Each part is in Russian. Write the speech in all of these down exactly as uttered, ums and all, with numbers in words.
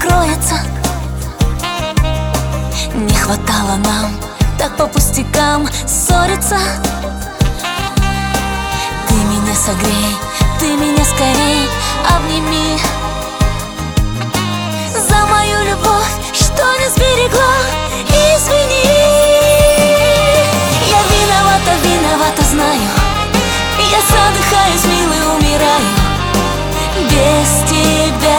откроется. Не хватало нам так по пустякам ссориться. Ты меня согрей, ты меня скорей обними. За мою любовь, что не сберегла, извини. Я виновата, виновата, знаю. Я задыхаюсь, милый, умираю. Без тебя,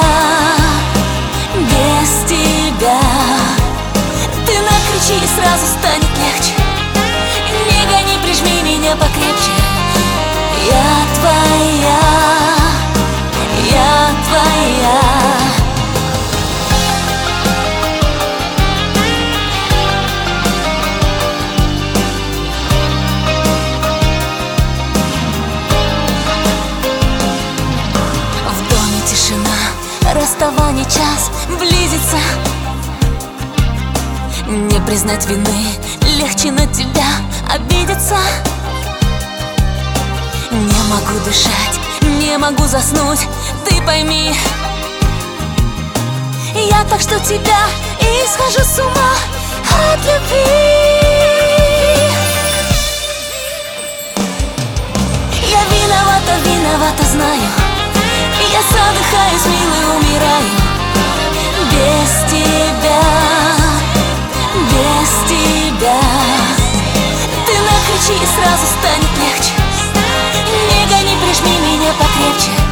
без тебя. Ты накричи, и сразу станет легче. Не гони, прижми меня покрепче. Я твоя, я твоя. В доме тишина, расставание час близится. Не признать вины, легче на тебя обидеться. Не могу дышать, не могу заснуть, ты пойми. Я так жду тебя и схожу с ума от любви. Я виновата, виновата, знаю. Я задыхаюсь, милый, умираю. Без тебя, без тебя. Ты накричи, и сразу станет легче. Не гони, прижми меня покрепче.